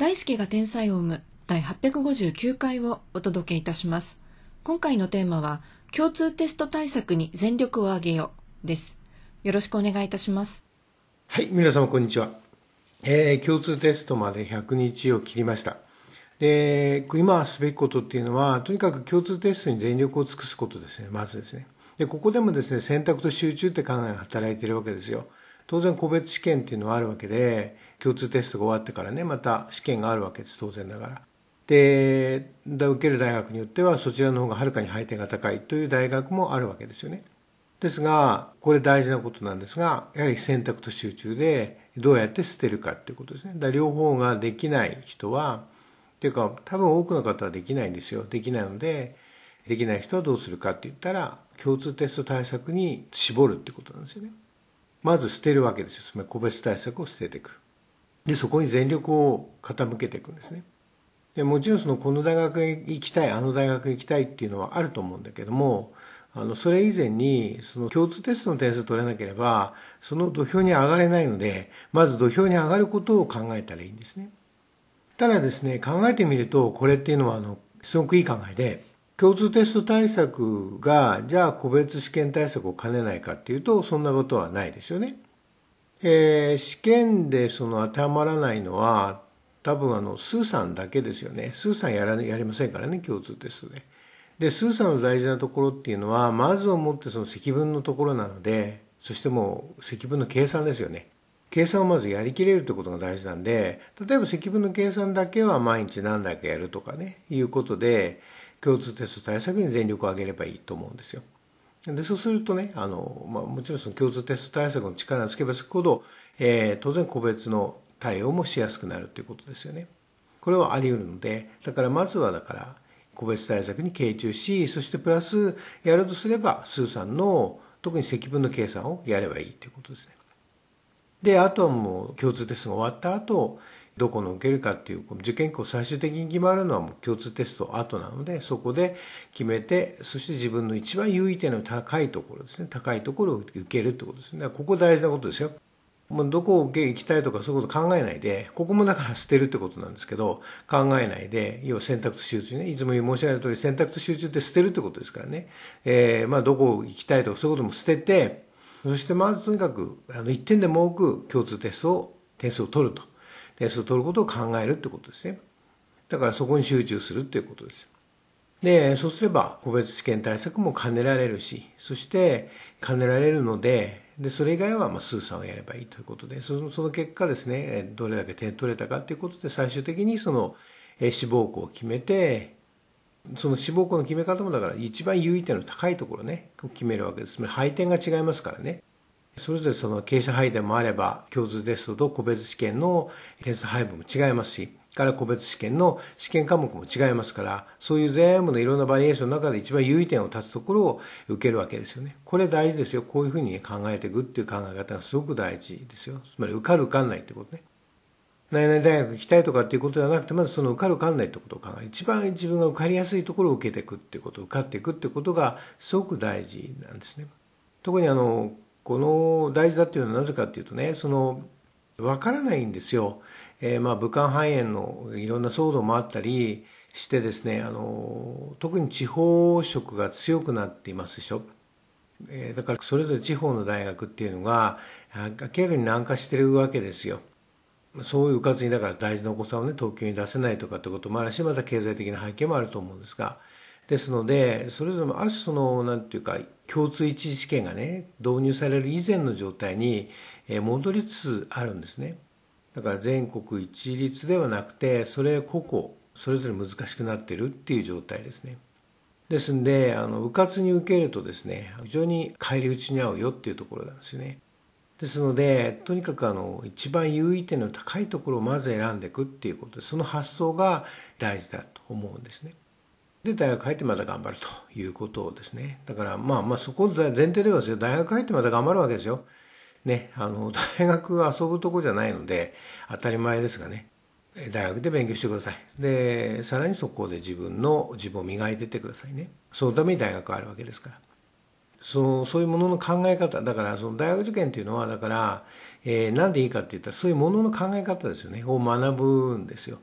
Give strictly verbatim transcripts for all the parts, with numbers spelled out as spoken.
大輔が天才を生む第はっぴゃくごじゅうきゅうかいをお届けいたします。今回のテーマは共通テスト対策に全力を挙げよです。よろしくお願いいたします。 はい、皆様こんにちは。えー、共通テストまでひゃくにちを切りました。で、今すべきことっていうのは、とにかく共通テストに全力を尽くすことですね、まずですね。で、ここでもですね、選択と集中って考えが働いているわけですよ。当然個別試験っていうのはあるわけで、共通テストが終わってからね、また試験があるわけです、当然ながら。で、受ける大学によってはそちらの方がはるかに配点が高いという大学もあるわけですよね。ですが、これ大事なことなんですが、やはり選択と集中でどうやって捨てるかっていうことですね。だから両方ができない人は、っていうか多分多くの方はできないんですよ。できないので、できない人はどうするかって言ったら、共通テスト対策に絞るってことなんですよね。まず捨てるわけですよ。つまり個別対策を捨てていく。で、そこに全力を傾けていくんですね。でもちろんそのこの大学へ行きたい、あの大学へ行きたいっていうのはあると思うんだけども、あのそれ以前にその共通テストの点数を取れなければその土俵に上がれないので、まず土俵に上がることを考えたらいいんですね。ただですね、考えてみるとこれっていうのはあのすごくいい考えで、共通テスト対策がじゃあ個別試験対策を兼ねないかっていうとそんなことはないですよね。えー、試験でその当てはまらないのは多分あのスーさんだけですよね。スーさんやらやりませんからね、共通テストで。で、スーさんの大事なところっていうのは、まずをもってその積分のところなので、そしてもう積分の計算ですよね。計算をまずやりきれるということが大事なんで、例えば積分の計算だけは毎日何台かやるとかね、いうことで、共通テスト対策に全力を挙げればいいと思うんですよ。で、そうするとね、あの、まあ、もちろんその共通テスト対策の力をつけばつくほど、えー、当然個別の対応もしやすくなるということですよね。これはあり得るので、だからまずはだから、個別対策に傾注し、そしてプラスやるとすれば、スーさんの特に積分の計算をやればいいということですね。で、あとはもう共通テストが終わった後、どこの受けるかっていう、受験校最終的に決まるのはもう共通テスト後なので、そこで決めて、そして自分の一番優位点の高いところですね。高いところを受けるってことですね。だからここ大事なことですよ。もうどこを受け行きたいとかそういうこと考えないで、ここもだから捨てるってことなんですけど、考えないで、要は選択と集中ね。いつも申し上げた通り選択と集中って捨てるってことですからね。えー、まあどこ行きたいとかそういうことも捨てて、そしてまずとにかく、あの、一点でも多く共通テストを、点数を取ると。点数を取ることを考えるってことですね。だからそこに集中するっていうことです。で、そうすれば個別試験対策も兼ねられるし、そして兼ねられるので、で、それ以外はまあスーさんをやればいいということで、その、その結果ですね、どれだけ点取れたかということで、最終的にその、え志望校を決めて、その志望校の決め方もだから一番優位点の高いところね、決めるわけです。配点が違いますからね。それぞれその傾斜配点もあれば、共通テストと個別試験の点数配分も違いますし、から個別試験の試験科目も違いますから、そういう全部のいろんなバリエーションの中で一番優位点を立つところを受けるわけですよね。これ大事ですよ。こういうふうに考えていくっていう考え方がすごく大事ですよ。つまり受かる受かんないってことね。何々大学行きたいとかっていうことではなくて、まずその受かる受かんないってことを考える。一番自分が受かりやすいところを受けていくっていうこと、受かっていくっていうことがすごく大事なんですね。特にあの、この大事だっていうのはなぜかっていうとね、その、わからないんですよ。えー、まあ武漢肺炎のいろんな騒動もあったりしてですね、あの、特に地方色が強くなっていますでしょ。えー、だからそれぞれ地方の大学っていうのが明らかに軟化してるわけですよ。そういううかつにだから大事なお子さんをね、東京に出せないとかってこともあるし、また経済的な背景もあると思うんですが、ですので、それぞれある種その、なんていうか、共通一次試験がね、導入される以前の状態に戻りつつあるんですね。だから全国一律ではなくて、それ個々、それぞれ難しくなっているっていう状態ですね。ですんで、あの、うかつに受けるとですね、非常に返り討ちに遭うよっていうところなんですよね。ですので、とにかくあの、一番優位点の高いところをまず選んでいくっていうことで、その発想が大事だと思うんですね。で、大学入ってまた頑張るということですね。だからまあまあそこ前提ではですよ、大学入ってまた頑張るわけですよ。ね、あの、大学は遊ぶとこじゃないので、当たり前ですがね、大学で勉強してください。で、さらにそこで自分の自分を磨いていってくださいね。そのために大学はあるわけですから。その、そういうものの考え方、だからその大学受験っていうのは、だから、えー、なんでいいかって言ったら、そういうものの考え方ですよね、を学ぶんですよ。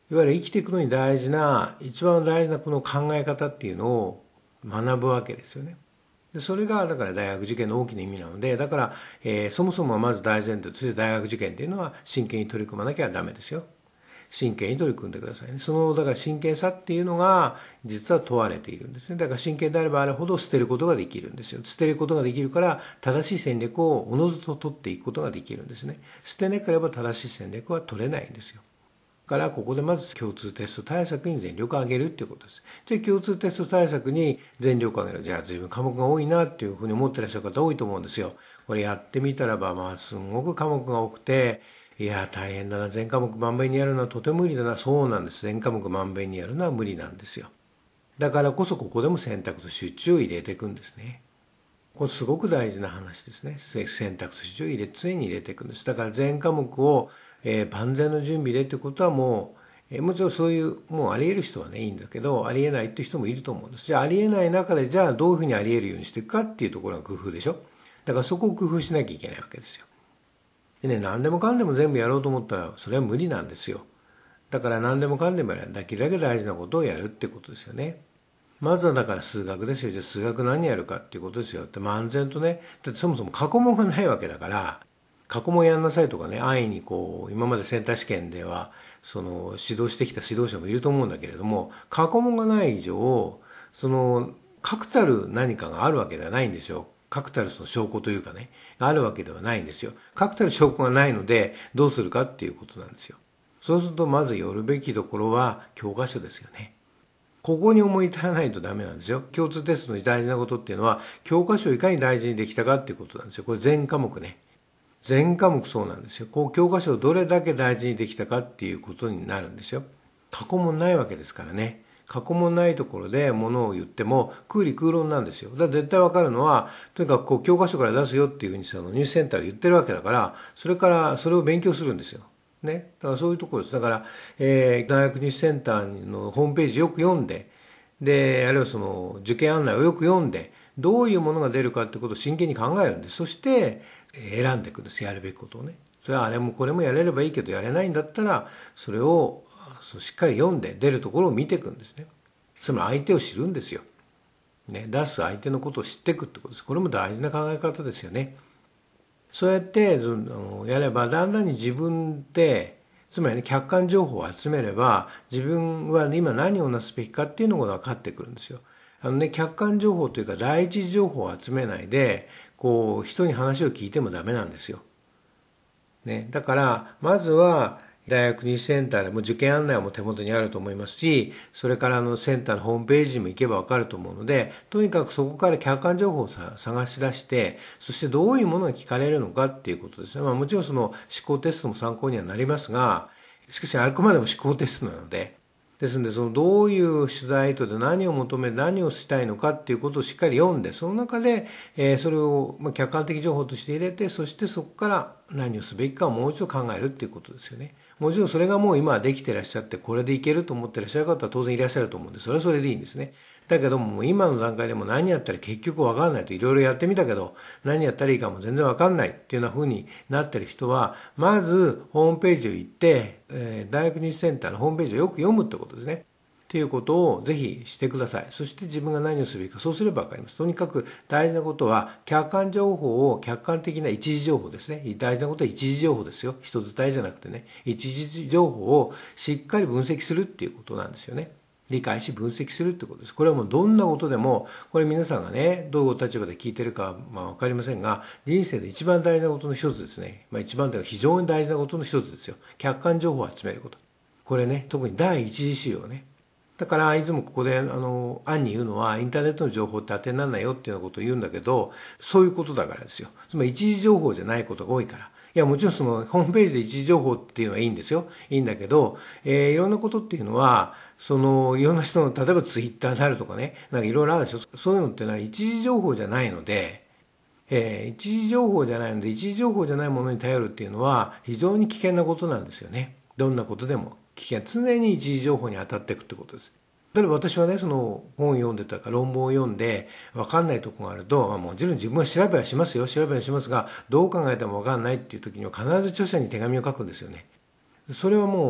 いわゆる生きていくのに大事な、一番大事なこの考え方っていうのを学ぶわけですよね。でそれがだから大学受験の大きな意味なので、だから、えー、そもそもはまず大前提として大学受験っていうのは真剣に取り組まなきゃダメですよ。真剣に取り組んでくださいね。そのだから真剣さっていうのが実は問われているんですね。だから真剣であればあれほど捨てることができるんですよ。捨てることができるから正しい戦略をおのずと取っていくことができるんですね。捨てなければ正しい戦略は取れないんですよ。だからここでまず共通テスト対策に全力を挙げるっていうことです。じゃあ共通テスト対策に全力を挙げる。じゃあ随分科目が多いなっていうふうに思ってらっしゃる方多いと思うんですよ。これやってみたらばまあすごく科目が多くて、いや大変だな、全科目まんべんにやるのはとても無理だな。そうなんです。全科目まんべんにやるのは無理なんですよ。だからこそここでも選択と集中を入れていくんですね。これすごく大事な話ですね。選択と集中を入れ常に入れていくんです。だから全科目を、えー、万全の準備でってことはもう、えー、もちろんそういうもうあり得る人はねいいんだけど、あり得ないっていう人もいると思うんです。じゃああり得ない中でじゃあどういうふうにあり得るようにしていくかっていうところが工夫でしょ。だからそこを工夫しなきゃいけないわけですよ。でね、何でもかんでも全部やろうと思ったらそれは無理なんですよ。だから何でもかんでもやる、できるだけ大事なことをやるってことですよね。まずはだから数学ですよ。じゃあ数学何やるかっていうことですよ。って漫然とね、だってそもそも過去問がないわけだから、過去問やんなさいとかね、安易にこう、今までセンター試験では、その指導してきた指導者もいると思うんだけれども、過去問がない以上、その、確たる何かがあるわけではないんですよ。確たるその証拠というかね、があるわけではないんですよ。確たる証拠がないので、どうするかっていうことなんですよ。そうすると、まず寄るべきところは教科書ですよね。ここに思い至らないとダメなんですよ。共通テストの大事なことっていうのは、教科書をいかに大事にできたかっていうことなんですよ。これ全科目ね。全科目そうなんですよ。こう教科書をどれだけ大事にできたかっていうことになるんですよ。過去問ないわけですからね。過去問ないところでものを言っても空理空論なんですよ。だから絶対わかるのは、とにかくこう教科書から出すよっていうふうにそのニュースセンターが言ってるわけだから、それからそれを勉強するんですよ。ね。だからそういうところです。だから、えー、大学入試センターのホームページよく読んで、で、あるいはその受験案内をよく読んで、どういうものが出るかってことを真剣に考えるんです。そして、選んでいくんです。やるべきことをね。それはあれもこれもやれればいいけど、やれないんだったら、それをしっかり読んで、出るところを見ていくんですね。つまり相手を知るんですよ。ね。出す相手のことを知っていくってことです。これも大事な考え方ですよね。そうやってやればだんだんに自分で、つまり、ね、客観情報を集めれば自分は今何をなすべきかっていうのが分かってくるんですよ。あのね、客観情報というか第一次情報を集めないでこう人に話を聞いてもダメなんですよ。ね、だからまずは大学入試センターでも受験案内も手元にあると思いますし、それからあのセンターのホームページにも行けばわかると思うので、とにかくそこから客観情報を探し出して、そしてどういうものが聞かれるのかっていうことですね。まあもちろんその思考テストも参考にはなりますが、しかしあくまでも思考テストなので、ですのでそのどういう取材意図で何を求め何をしたいのかっていうことをしっかり読んで、その中で、えー、それを客観的情報として入れて、そしてそこから何をすべきかをもう一度考えるっていうことですよね。もちろんそれがもう今はできてらっしゃって、これでいけると思ってらっしゃる方は当然いらっしゃると思うんで、それはそれでいいんですね。だけども、今の段階でも何やったら結局わかんないと、いろいろやってみたけど、何やったらいいかも全然わかんないっていうような風になってる人は、まずホームページを行って、えー、大学入試センターのホームページをよく読むってことですね。っていうことをぜひしてください。そして自分が何をすべきか、そうすればわかります。とにかく大事なことは、客観情報を客観的な一時情報ですね。大事なことは一時情報ですよ。一つ伝えじゃなくてね。一時情報をしっかり分析するっていうことなんですよね。理解し分析するってことです。これはもうどんなことでも、これ皆さんがね、どういう立場で聞いてるかまあわかりませんが、人生で一番大事なことの一つですね。まあ一番というか非常に大事なことの一つですよ。客観情報を集めること。これね、特に第一次資料ね。だからいつもここであの暗に言うのはインターネットの情報って当てにならないよっていうようなことを言うんだけど、そういうことだからですよ。つまり一時情報じゃないことが多いから。いやもちろんそのホームページで一時情報っていうのはいいんですよ。いいんだけど、えー、いろんなことっていうのはそのいろんな人の例えばツイッターであるとかね、なんかいろいろあるでしょ。そういうのってのは一時情報じゃないので、えー、一時情報じゃないので一時情報じゃないものに頼るっていうのは非常に危険なことなんですよね。どんなことでも。危険。常に一時情報に当たっていくってことです。例えば私はね、その本を読んでたか論文を読んで分かんないところがあると、まあ、もちろん自分は調べはしますよ。調べはしますが、どう考えても分かんないっていう時には必ず著者に手紙を書くんですよね。それはもう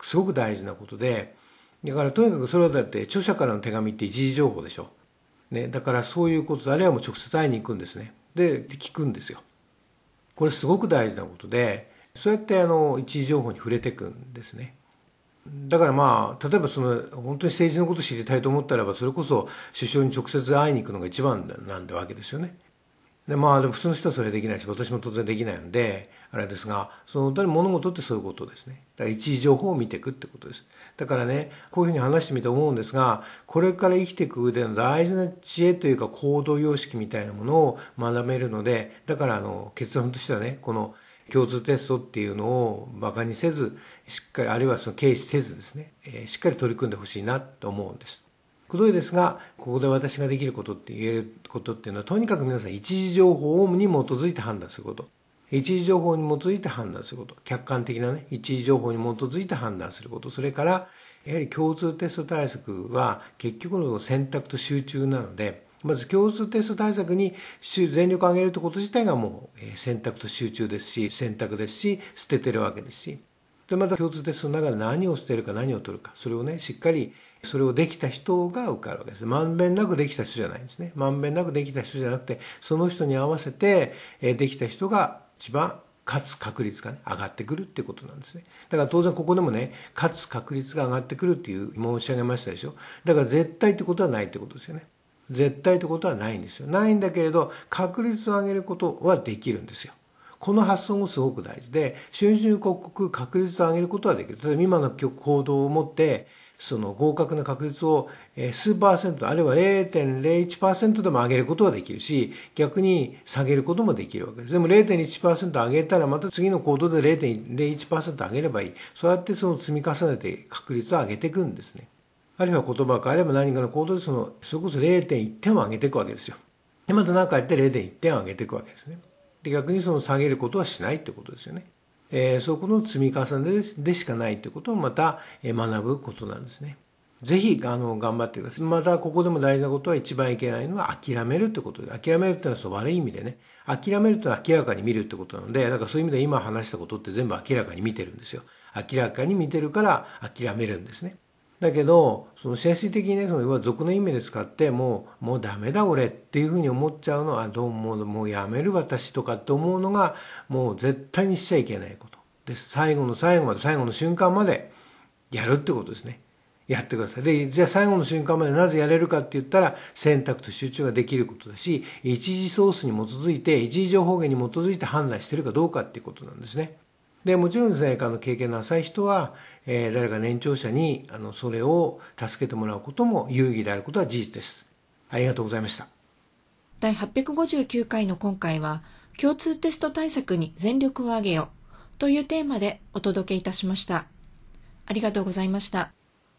すごく大事なことで、だからとにかくそれはだって著者からの手紙って一時情報でしょ。ね、だからそういうこと、あるいはもう直接会いに行くんですね。で、聞くんですよ。これすごく大事なことで、そうやってあの一時情報に触れていくんですね。だからまあ、例えばその本当に政治のことを知りたいと思ったらば、それこそ首相に直接会いに行くのが一番なんだわけですよね。でまあでも普通の人はそれできないし、私も当然できないのであれですが、その物事ってそういうことですね。だから一時情報を見ていくってことです。だからね、こういうふうに話してみて思うんですが、これから生きていく上での大事な知恵というか行動様式みたいなものを学べるので、だからあの結論としてはね、この共通テストっていうのをバカにせず、しっかり、あるいはその軽視せずですね、えー、しっかり取り組んでほしいなと思うんです。くどいですが、ここで私ができることって言えることっていうのは、とにかく皆さん一時情報に基づいて判断すること。一時情報に基づいて判断すること。客観的なね、一時情報に基づいて判断すること。それから、やはり共通テスト対策は結局の選択と集中なので、まず共通テスト対策に全力を挙げるということ自体がもう選択と集中ですし、選択ですし、捨ててるわけですし。で、また共通テストの中で何を捨てるか何を取るか、それをね、しっかり、それをできた人が受かるわけです。まんべんなくできた人じゃないんですね。まんべんなくできた人じゃなくて、その人に合わせて、できた人が一番勝つ確率がね、上がってくるっていうことなんですね。だから当然ここでもね、勝つ確率が上がってくるっていう申し上げましたでしょ。だから絶対ってことはないってことですよね。絶対ってことはないんですよ。ないんだけれど、確率を上げることはできるんですよ。この発想もすごく大事で、春秋刻々確率を上げることはできる。例えば今の行動をもって、その合格の確率を数パーセント、あるいは れいてんれいいちパーセント でも上げることはできるし、逆に下げることもできるわけです。でも れいてんいちパーセント 上げたら、また次の行動で れいてんれいいちパーセント 上げればいい。そうやってその積み重ねて確率を上げていくんですね。あるいは言葉が変えれば何かの行動でその、それこそ れいてんいってんを上げていくわけですよ。で、また何かやって れいてんいってんを上げていくわけですね。で、逆にその下げることはしないってことですよね。えー、そこの積み重ねでしかないということをまた学ぶことなんですね。ぜひ、あの、頑張ってください。また、ここでも大事なことは一番いけないのは諦めるってことで、諦めるってのはそう悪い意味でね、諦めるってのは明らかに見るってことなので、だからそういう意味で今話したことって全部明らかに見てるんですよ。明らかに見てるから諦めるんですね。だけど、その精神的にね、その俗の意味で使って、もう、もうダメだ俺っていうふうに思っちゃうのは、どうも、もうやめる私とかって思うのが、もう絶対にしちゃいけないことです。最後の最後まで、最後の瞬間までやるってことですね。やってください。で、じゃあ最後の瞬間までなぜやれるかって言ったら、選択と集中ができることだし、一時ソースに基づいて、一時情報源に基づいて判断しているかどうかっていうことなんですね。で、もちろんですね、あの経験の浅い人は、えー、誰か年長者にあのそれを助けてもらうことも有意義であることは事実です。ありがとうございました。 だいはっぴゃくごじゅうきゅうかいの今回は、共通テスト対策に全力を挙げよというテーマでお届けいたしました。ありがとうございました。